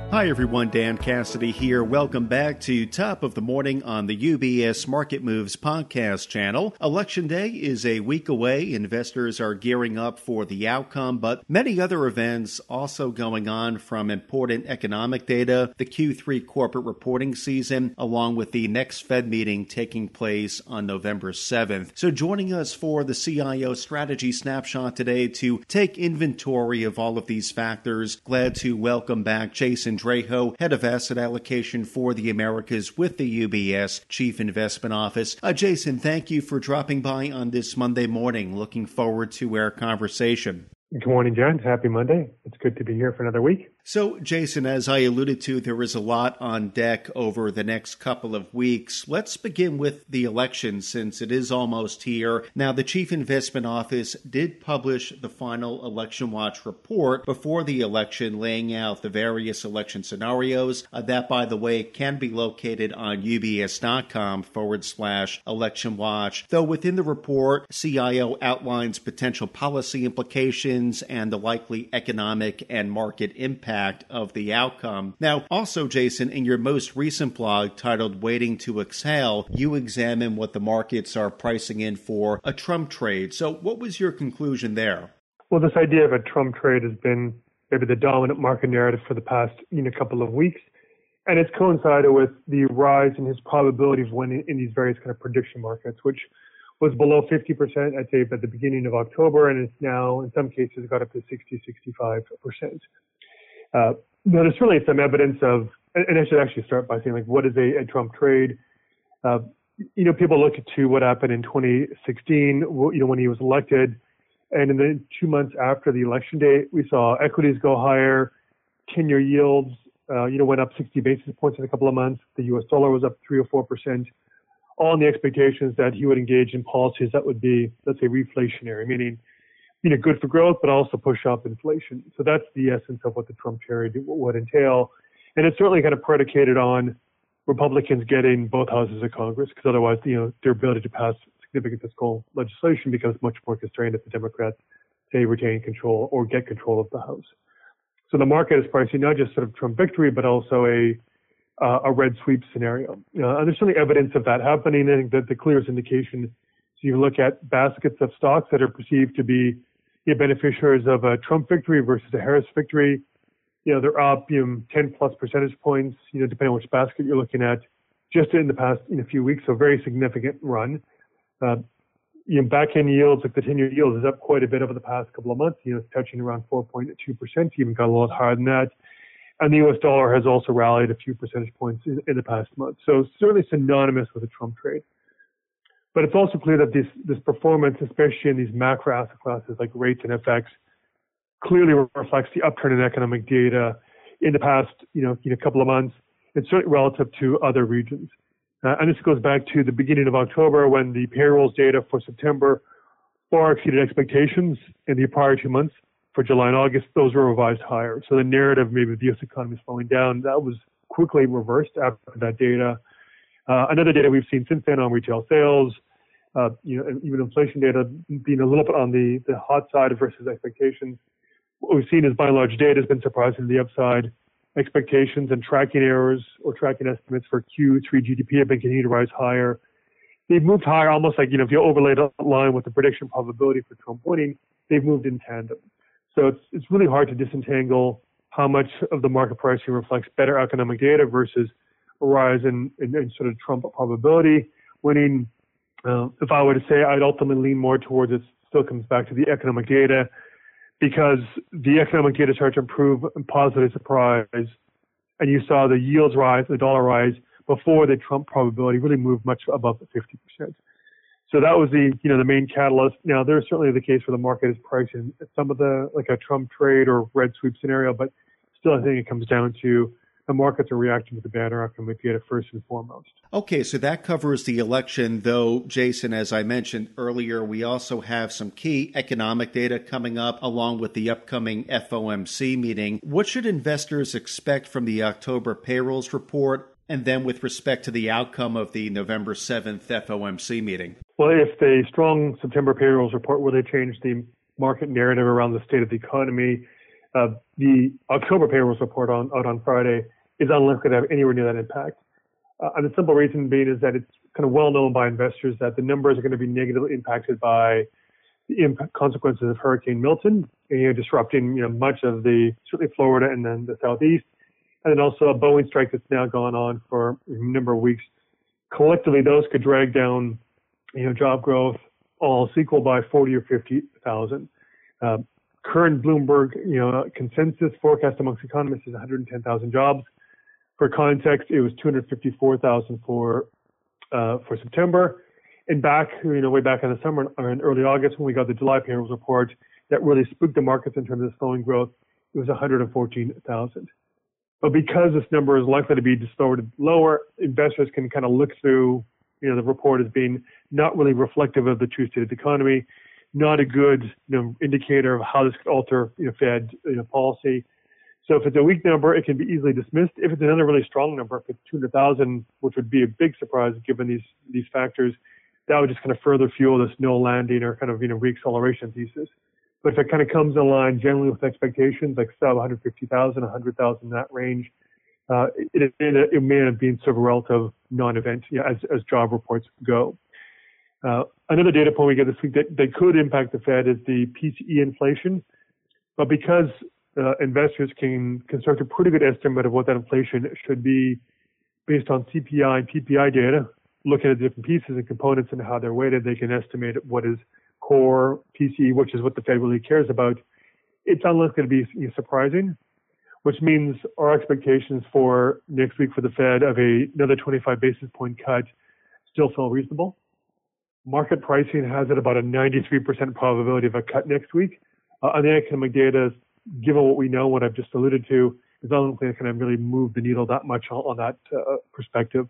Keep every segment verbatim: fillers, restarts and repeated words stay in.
Hi everyone, Dan Cassidy here. Welcome back to Top of the Morning on the U B S Market Moves podcast channel. Election Day is a week away. Investors are gearing up for the outcome, but many other events also going on, from important economic data, the Q three corporate reporting season, along with the next Fed meeting taking place on November seventh. So joining us for the C I O Strategy Snapshot today to take inventory of all of these factors, glad to welcome back Jason Draho, Head of Asset Allocation for the Americas with the U B S Chief Investment Office. Uh, Jason, thank you for dropping by on this Monday morning. Looking forward to our conversation. Good morning, John. Happy Monday. It's good to be here for another week. So, Jason, as I alluded to, there is a lot on deck over the next couple of weeks. Let's begin with the election, since it is almost here. Now, the Chief Investment Office did publish the final Election Watch report before the election, laying out the various election scenarios. Uh, that, by the way, can be located on ubs.com forward slash election watch. Though within the report, C I O outlines potential policy implications and the likely economic and market impact of the outcome. Now, also, Jason, in your most recent blog titled Waiting to Exhale, you examine what the markets are pricing in for a Trump trade. So what was your conclusion there? Well, this idea of a Trump trade has been maybe the dominant market narrative for the past you know, couple of weeks. And it's coincided with the rise in his probability of winning in these various kind of prediction markets, which was below fifty percent, I'd say, at the beginning of October, and it's now, in some cases, got up to sixty, sixty-five percent. Uh, now, there's really some evidence of, and I should actually start by saying, like, what is a, a Trump trade? Uh, you know, people look to what happened in twenty sixteen, you know, when he was elected, and in the two months after the election day, we saw equities go higher, ten-year yields, uh, you know, went up sixty basis points in a couple of months. The U S dollar was up three or four percent, all in the expectations that he would engage in policies that would be, let's say, reflationary, meaning, you know, good for growth, but also push up inflation. So that's the essence of what the Trump trade would entail. And it's certainly kind of predicated on Republicans getting both houses of Congress, because otherwise, you know, their ability to pass significant fiscal legislation becomes much more constrained if the Democrats, say, retain control or get control of the House. So the market is pricing not just sort of Trump victory, but also a uh, a red sweep scenario. Uh, and there's certainly evidence of that happening. I think that the clearest indication is you look at baskets of stocks that are perceived to be you know, beneficiaries of a Trump victory versus a Harris victory. You know, they're up, you know, ten plus percentage points, you know, depending on which basket you're looking at, just in the past, you know, few weeks. So very significant run. Uh, you know, back end yields, like the ten-year yield is up quite a bit over the past couple of months. You know, it's touching around four point two percent, even got a lot higher than that. And the U S dollar has also rallied a few percentage points in, in the past month. So certainly synonymous with a Trump trade. But it's also clear that this, this performance, especially in these macro asset classes like rates and F X, clearly reflects the upturn in economic data in the past, you know, you know, couple of months, and certainly relative to other regions. Uh, and this goes back to the beginning of October, when the payrolls data for September far exceeded expectations in the prior two months. For July and August, those were revised higher. So the narrative, maybe the U S economy is slowing down, that was quickly reversed after that data. Uh, another data we've seen since then on retail sales, uh, you know, even inflation data being a little bit on the, the hot side versus expectations. What we've seen is, by and large, data has been surprisingly the upside. Expectations and tracking errors or tracking estimates for Q three G D P have been continuing to rise higher. They've moved higher, almost like, you know, if you overlay that line with the prediction probability for Trump winning, they've moved in tandem. So it's it's really hard to disentangle how much of the market pricing reflects better economic data versus a rise in, in, in sort of Trump probability winning. Uh, if I were to say, I'd ultimately lean more towards it, still comes back to the economic data, because the economic data started to improve and positively surprise, and you saw the yields rise, the dollar rise, before the Trump probability really moved much above fifty percent. So that was the, you know, the main catalyst. Now, there's certainly the case where the market is pricing some of the, like a Trump trade or red sweep scenario, but still I think it comes down to the markets are reacting to the banner economic data first and foremost. Okay, so that covers the election, though, Jason, as I mentioned earlier, we also have some key economic data coming up along with the upcoming F O M C meeting. What should investors expect from the October payrolls report, and then with respect to the outcome of the November seventh F O M C meeting? Well, if the strong September payrolls report really changed the market narrative around the state of the economy, Uh, the October payrolls report on, out on Friday is unlikely to have anywhere near that impact. Uh, and the simple reason being is that it's kind of well known by investors that the numbers are going to be negatively impacted by the impact, consequences of Hurricane Milton, you know, disrupting you know much of the certainly Florida and then the Southeast, and then also a Boeing strike that's now gone on for a number of weeks. Collectively, those could drag down you know job growth all else equal by forty or fifty thousand. Uh, current Bloomberg you know consensus forecast amongst economists is one hundred ten thousand jobs. For context, it was two hundred fifty-four thousand for uh, for September. And back, you know, way back in the summer or in early August when we got the July payrolls report that really spooked the markets in terms of slowing growth, it was one hundred fourteen thousand. But because this number is likely to be distorted lower, investors can kind of look through, you know, the report as being not really reflective of the true state of the economy, not a good, you know, indicator of how this could alter, you know, Fed you know, policy. So if it's a weak number, it can be easily dismissed. If it's another really strong number, if it's two hundred thousand, which would be a big surprise given these these factors, that would just kind of further fuel this no landing or kind of, you know, reacceleration thesis. But if it kind of comes in line generally with expectations, like sub one hundred fifty thousand, one hundred thousand, that range, uh, it, it, it may have been sort of a relative non-event you know, as, as job reports go. Uh, another data point we get this week that, that could impact the Fed is the P C E inflation. But because uh, investors can construct a pretty good estimate of what that inflation should be based on C P I and P P I data, looking at the different pieces and components and how they're weighted, they can estimate what is core P C E, which is what the Fed really cares about. It's unlikely to be surprising, which means our expectations for next week for the Fed of a, another twenty-five basis point cut still feel reasonable. Market pricing has it about a ninety-three percent probability of a cut next week. Uh, on the economic data, given what we know, what I've just alluded to, is unlikely to kind of really move the needle that much on, on that uh, perspective.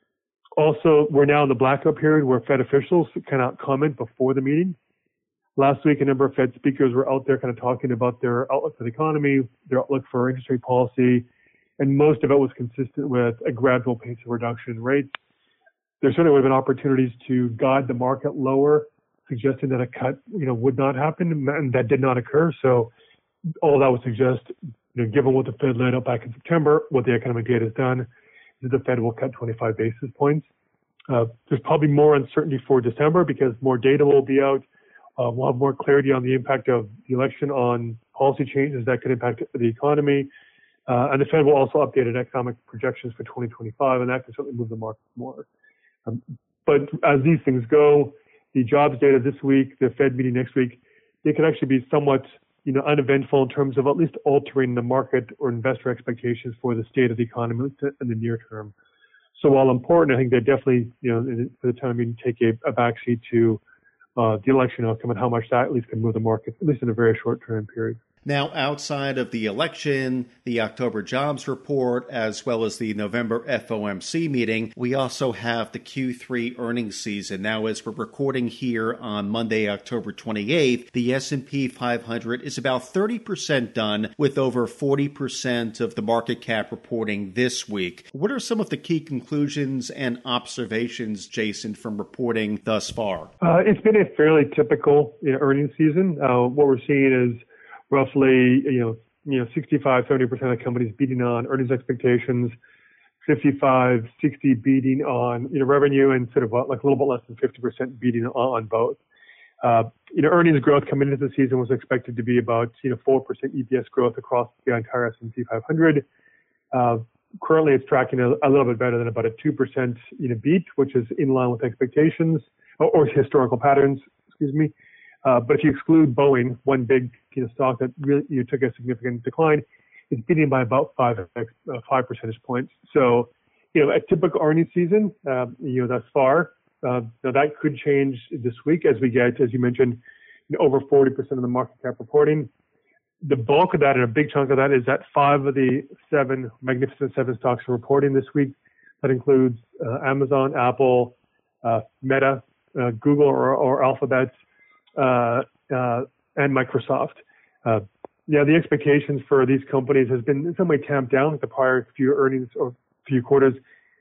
Also, we're now in the blackout period where Fed officials cannot comment before the meeting. Last week, a number of Fed speakers were out there kind of talking about their outlook for the economy, their outlook for interest rate policy, and most of it was consistent with a gradual pace of reduction in rates. There certainly would have been opportunities to guide the market lower, suggesting that a cut, you know, would not happen, and that did not occur. So all that would suggest, you know, given what the Fed laid out back in September, what the economic data has done, is the Fed will cut twenty-five basis points. Uh, there's probably more uncertainty for December because more data will be out. Uh, we'll have more clarity on the impact of the election on policy changes that could impact the economy. Uh, and the Fed will also update its economic projections for twenty twenty-five, and that can certainly move the market more. Um, but as these things go, the jobs data this week, the Fed meeting next week, they could actually be somewhat, you know, uneventful in terms of at least altering the market or investor expectations for the state of the economy in the near term. So while important, I think they definitely, you know, for the time being, take a, a backseat to uh, the election outcome and how much that at least can move the market, at least in a very short term period. Now, outside of the election, the October jobs report, as well as the November F O M C meeting, we also have the Q three earnings season. Now, as we're recording here on Monday, October twenty-eighth, the S and P five hundred is about thirty percent done, with over forty percent of the market cap reporting this week. What are some of the key conclusions and observations, Jason, from reporting thus far? Uh, it's been a fairly typical you know, earnings season. Uh, what we're seeing is roughly, you know, you know, sixty-five, seventy percent of companies beating on earnings expectations, fifty-five, sixty beating on, you know, revenue, and sort of like a little bit less than fifty percent beating on both. Uh, you know, earnings growth coming into the season was expected to be about, you know, four percent E P S growth across the entire S and P five hundred. Uh, currently, it's tracking a, a little bit better than about a two percent, you know, beat, which is in line with expectations or, or historical patterns, excuse me. Uh, but if you exclude Boeing, one big you know, stock that really you know, took a significant decline, it's beating by about five uh, five percentage points. So, you know, a typical earnings season, uh, you know, thus far. Uh, now that could change this week as we get, as you mentioned, you know, over forty percent of the market cap reporting. The bulk of that and a big chunk of that is that five of the seven Magnificent Seven stocks are reporting this week. That includes uh, Amazon, Apple, uh, Meta, uh, Google, or, or Alphabet. Uh, uh, and Microsoft. Uh, yeah, the expectations for these companies has been in some way tamped down with the prior few earnings or few quarters.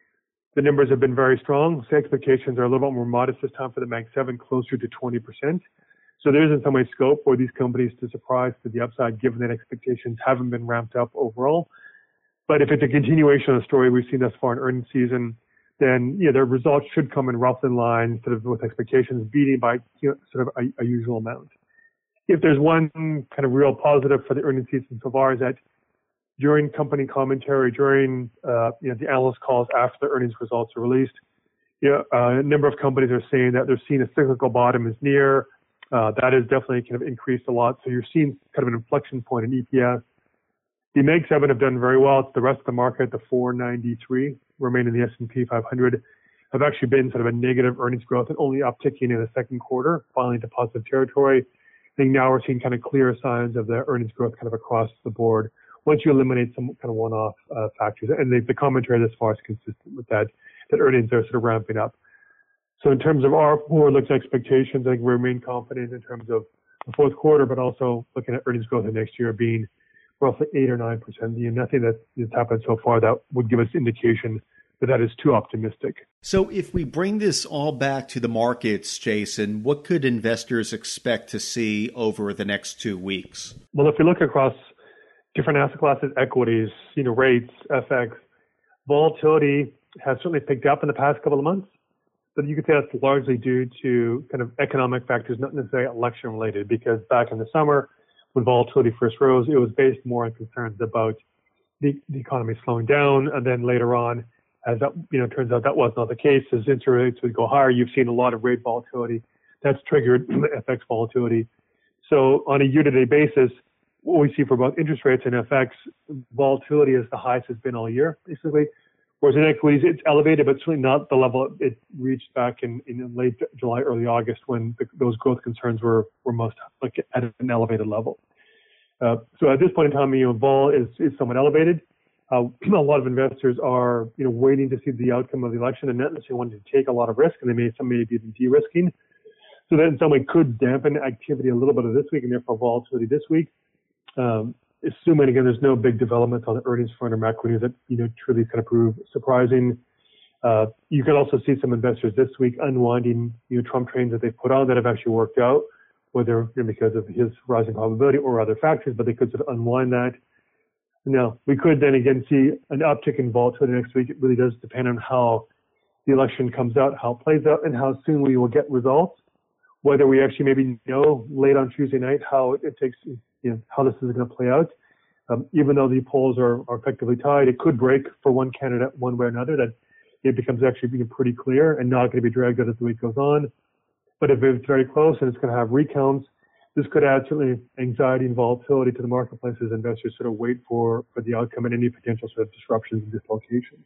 The numbers have been very strong. So expectations are a little bit more modest this time for the Mag seven, closer to twenty percent. So there is in some way scope for these companies to surprise to the upside, given that expectations haven't been ramped up overall. But if it's a continuation of the story we've seen thus far in earnings season, then yeah, their results should come in roughly in line, sort of with expectations, beating by you know, sort of a, a usual amount. If there's one kind of real positive for the earnings season so far, is that during company commentary, during uh, you know the analyst calls after the earnings results are released, you know, uh, a number of companies are saying that they're seeing a cyclical bottom is near. Uh, that has definitely kind of increased a lot. So you're seeing kind of an inflection point in E P S. The Mag seven have done very well. It's the rest of the market, the four ninety-three, remain in the S and P five hundred, have actually been sort of a negative earnings growth and only upticking in the second quarter, finally into positive territory. I think now we're seeing kind of clear signs of the earnings growth kind of across the board once you eliminate some kind of one-off uh, factors. And the, the commentary thus far is consistent with that, that earnings are sort of ramping up. So in terms of our forward-looking expectations, I think we remain confident in terms of the fourth quarter, but also looking at earnings growth in next year being roughly eight or nine percent. You know, nothing that has happened so far that would give us indication that that is too optimistic. So if we bring this all back to the markets, Jason, what could investors expect to see over the next two weeks? Well, if we look across different asset classes, equities, you know, rates, F X, volatility has certainly picked up in the past couple of months. But you could say that's largely due to kind of economic factors, not necessarily election related, because back in the summer, when volatility first rose, it was based more on concerns about the, the economy slowing down. And then later on, as that, you know, turns out that was not the case, as interest rates would go higher, you've seen a lot of rate volatility. That's triggered F X volatility. So on a year-to-date basis, what we see for both interest rates and F X, volatility is the highest it's been all year, basically. Whereas in equities, it's elevated, but certainly not the level it reached back in, in late July, early August, when the, those growth concerns were, were most like at an elevated level. Uh, so at this point in time, you know, vol is, is somewhat elevated. Uh, a lot of investors are, you know, waiting to see the outcome of the election and not necessarily wanting to take a lot of risk, and they may some may be de-risking. So that in some way could dampen activity a little bit of this week, and therefore volatility this week. Um, Assuming, again, there's no big developments on the earnings front or macro news that, you know, truly kind of prove surprising. Uh, you can also see some investors this week unwinding, you know, Trump trains that they've put on that have actually worked out, whether you know, because of his rising probability or other factors, but they could sort of unwind that. Now, we could then again see an uptick in volatility next week. It really does depend on how the election comes out, how it plays out, and how soon we will get results. Whether we actually maybe know late on Tuesday night how it takes, you know, how this is going to play out. Um, even though the polls are, are effectively tied, it could break for one candidate one way or another, that it becomes actually being pretty clear and not going to be dragged out as the week goes on. But if it's very close and it's going to have recounts, this could add certainly anxiety and volatility to the marketplace as investors sort of wait for, for the outcome and any potential sort of disruptions and dislocations.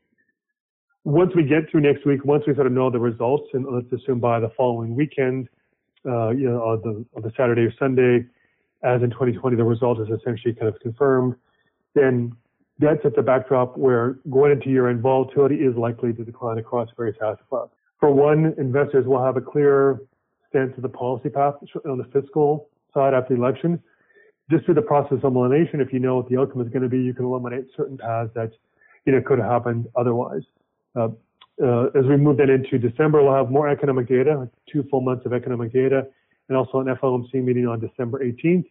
Once we get through next week, once we sort of know the results, and let's assume by the following weekend, uh, you know, on the, on the Saturday or Sunday, as in twenty twenty, the result is essentially kind of confirmed, then that sets a backdrop where going into year-end volatility is likely to decline across various asset classes. For one, investors will have a clear sense of the policy path on the fiscal side after the election. Just through the process of elimination, if you know what the outcome is going to be, you can eliminate certain paths that, you know, could have happened otherwise. Uh, uh, as we move then into December, we'll have more economic data, two full months of economic data, and also an F O M C meeting on December eighteenth,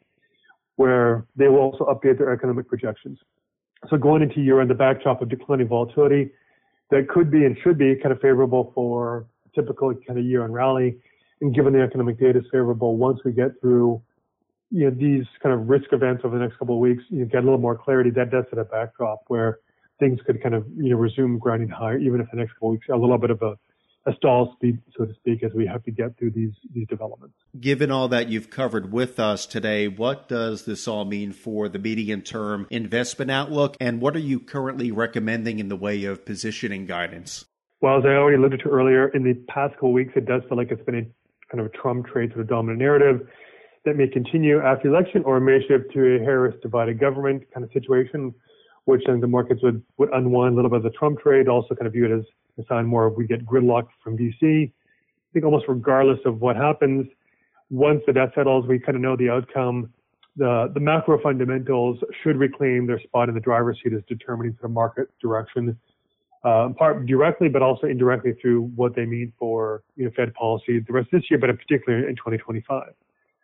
where they will also update their economic projections. So going into year-end, the backdrop of declining volatility, that could be and should be kind of favorable for a typical kind of year-end rally. And given the economic data is favorable, once we get through, you know, these kind of risk events over the next couple of weeks, you get a little more clarity. That does set a backdrop where things could kind of, you know, resume grinding higher, even if the next couple of weeks, a little bit of a a stall speed, so to speak, as we have to get through these these developments. Given all that you've covered with us today, what does this all mean for the medium-term investment outlook, and what are you currently recommending in the way of positioning guidance? Well, as I already alluded to earlier, in the past couple of weeks, it does feel like it's been a kind of a Trump trade sort of dominant narrative that may continue after the election, or may shift to a Harris divided government kind of situation, which then the markets would, would unwind a little bit of the Trump trade, also kind of view it as a sign more of we get gridlock from D C. I think almost regardless of what happens, once the dust settles, we kind of know the outcome. The, the macro fundamentals should reclaim their spot in the driver's seat as determining the market direction, uh, in part directly, but also indirectly through what they mean for, you know, Fed policy the rest of this year, but in particular in twenty twenty-five.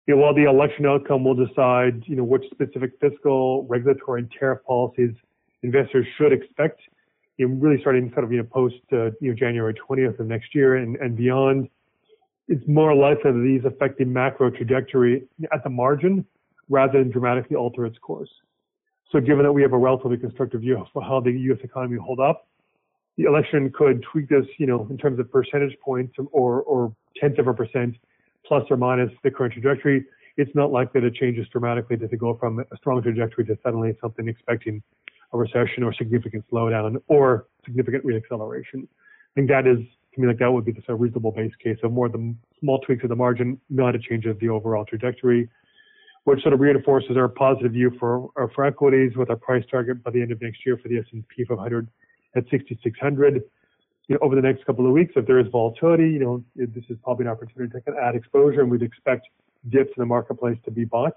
You know, while the election outcome will decide, you know, which specific fiscal, regulatory, and tariff policies investors should expect, you know, really starting sort of, you know, post, uh, you know, January twentieth of next year and, and beyond, it's more likely that these affect the macro trajectory at the margin rather than dramatically alter its course. So given that we have a relatively constructive view of how the U S economy will hold up, the election could tweak this, you know, in terms of percentage points or, or tenths of a percent plus or minus the current trajectory. It's not likely to change this dramatically to go from a strong trajectory to suddenly something expecting a recession or significant slowdown or significant reacceleration. I think that is, to me, like that would be just a reasonable base case of more the small tweaks at the margin, not a change of the overall trajectory, which sort of reinforces our positive view for, for equities with our price target by the end of next year for the S and P five hundred at sixty-six hundred. You know, over the next couple of weeks, if there is volatility, you know, this is probably an opportunity to add exposure, and we'd expect dips in the marketplace to be bought.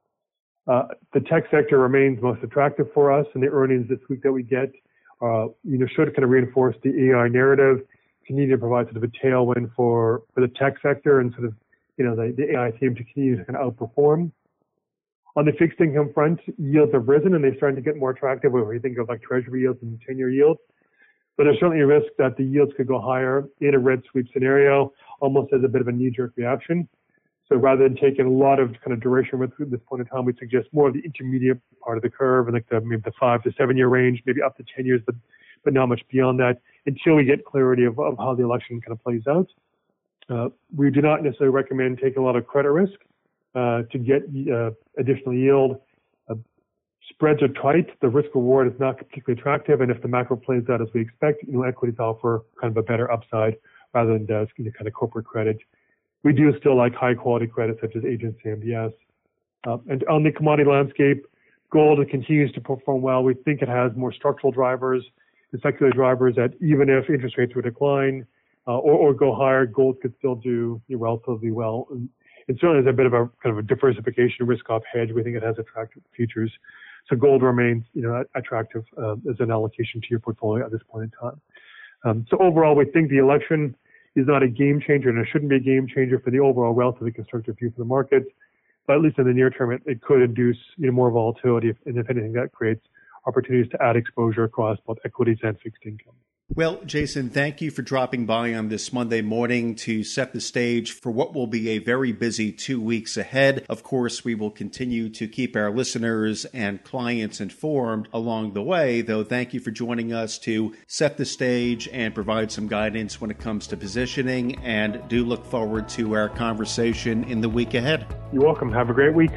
Uh, the tech sector remains most attractive for us, and the earnings this week that we get, uh, you know, should kind of reinforce the A I narrative, continue to provide sort of a tailwind for, for the tech sector and sort of, you know, the, the A I theme to continue to kind of outperform. On the fixed income front, yields have risen and they're starting to get more attractive when we think of like treasury yields and ten-year yields. But there's certainly a risk that the yields could go higher in a red sweep scenario, almost as a bit of a knee-jerk reaction. So rather than taking a lot of kind of duration risk at this point in time, we suggest more of the intermediate part of the curve, and like the maybe the five to seven year range, maybe up to ten years, but but not much beyond that until we get clarity of, of how the election kind of plays out. Uh, we do not necessarily recommend taking a lot of credit risk uh, to get uh, additional yield. Uh, spreads are tight. The risk reward is not particularly attractive, and if the macro plays out as we expect, you know, equities offer kind of a better upside rather than uh, you know, kind of corporate credit. We do still like high quality credit such as agency M B S. Uh, and on the commodity landscape, gold continues to perform well. We think it has more structural drivers and secular drivers that even if interest rates would decline uh, or, or go higher, gold could still do you know, relatively well. And it certainly is a bit of a kind of a diversification risk-off hedge. We think it has attractive features. So gold remains, you know, attractive uh, as an allocation to your portfolio at this point in time. Um, so overall, we think the election is not a game changer, and it shouldn't be a game changer for the overall relatively constructive view for the markets. But at least in the near term, it, it could induce you know more volatility, if, and if anything, that creates opportunities to add exposure across both equities and fixed income. Well, Jason, thank you for dropping by on this Monday morning to set the stage for what will be a very busy two weeks ahead. Of course, we will continue to keep our listeners and clients informed along the way, though thank you for joining us to set the stage and provide some guidance when it comes to positioning, and do look forward to our conversation in the week ahead. You're welcome. Have a great week.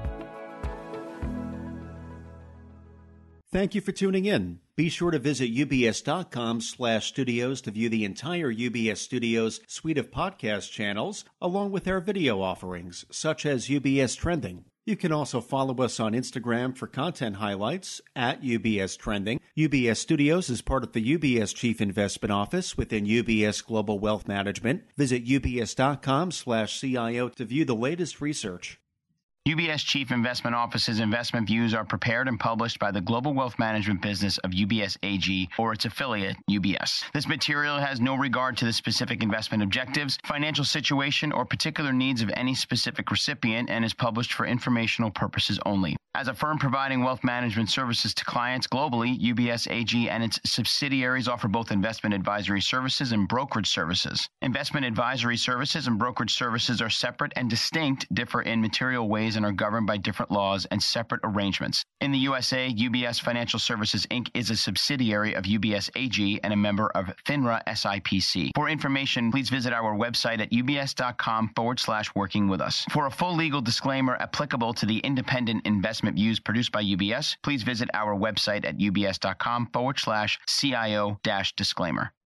Thank you for tuning in. Be sure to visit ubs.com slash studios to view the entire U B S Studios suite of podcast channels, along with our video offerings, such as U B S Trending. You can also follow us on Instagram for content highlights at U B S Trending. U B S Studios is part of the U B S Chief Investment Office within U B S Global Wealth Management. Visit ubs.com slash CIO to view the latest research. U B S Chief Investment Office's investment views are prepared and published by the Global Wealth Management business of U B S A G or its affiliate, U B S. This material has no regard to the specific investment objectives, financial situation, or particular needs of any specific recipient and is published for informational purposes only. As a firm providing wealth management services to clients globally, U B S A G and its subsidiaries offer both investment advisory services and brokerage services. Investment advisory services and brokerage services are separate and distinct, differ in material ways, and are governed by different laws and separate arrangements. In the U S A, U B S Financial Services, Incorporated is a subsidiary of U B S A G and a member of FINRA S I P C. For information, please visit our website at ubs.com forward slash working with us. For a full legal disclaimer applicable to the independent investment views produced by U B S, please visit our website at ubs.com forward slash CIO dash disclaimer.